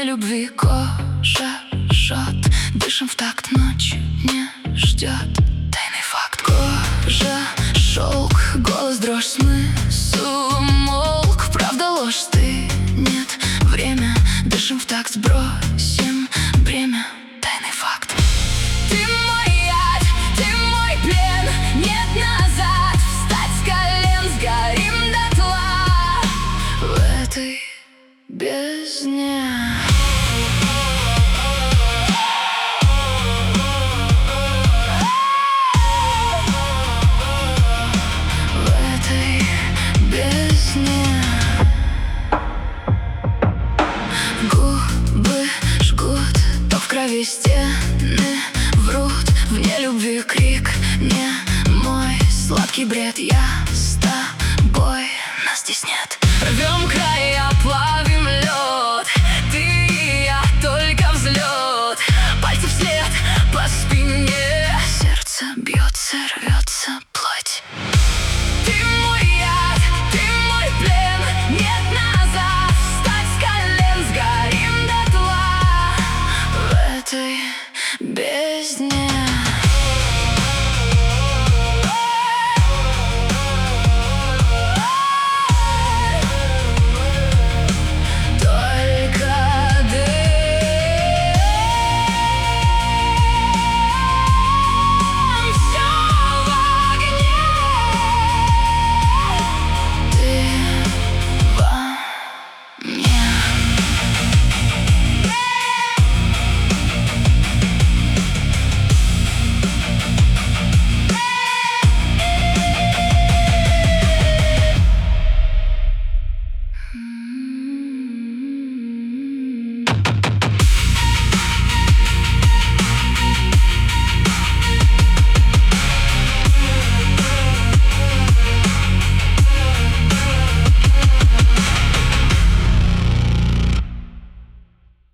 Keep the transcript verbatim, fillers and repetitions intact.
любви кожа жжет, дышим в такт, ночь не ждет. Тайный факт. Кожа, шелк, голос, дрожь, смысл умолк. Правда, ложь, ты, нет, время. Дышим в такт, сбросим бремя. Тайный факт. Ты мой яд, ты мой плен. Нет назад, встать с колен. Сгорим дотла в этой бездне. Губы жгут, то в крови стены врут. Вне любви крик не мой, сладкий бред. Я с тобой, нас здесь нет.